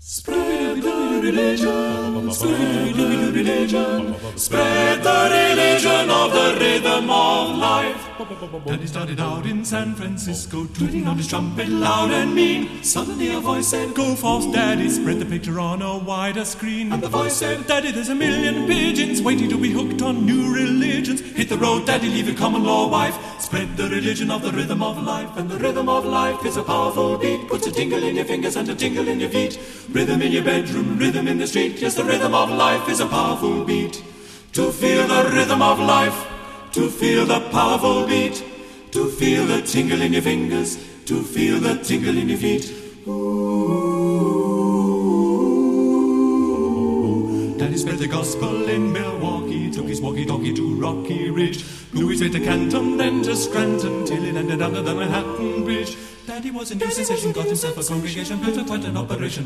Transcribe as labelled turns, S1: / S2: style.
S1: Spread the religion, spread the religion, spread the religion of the rhythm of life. Daddy started out in San Francisco, tooting on his trumpet loud and mean. Suddenly a voice said, "Go forth, Daddy, spread the picture on a wider screen." And the voice said, "Daddy, there's a million pigeons waiting to be hooked on new religions. Hit the road, Daddy, leave your common law wife. Spread the religion of the rhythm of life." And the rhythm of life is a powerful beat, puts a tingle in your fingers and a tingle in your feet. Rhythm in your bedroom, rhythm in the street. Yes, the rhythm of life is a powerful beat. To feel the rhythm of life, to feel the powerful beat, to feel the tingle in your fingers, to feel the tingle in your feet. Ooh. Daddy spread the gospel in Milwaukee, took his walkie-talkie to Rocky Ridge, blew his way to Canton, then to Scranton, till it ended under the Manhattan Bridge. Daddy was a new sensation, got himself a congregation, built quite an operation.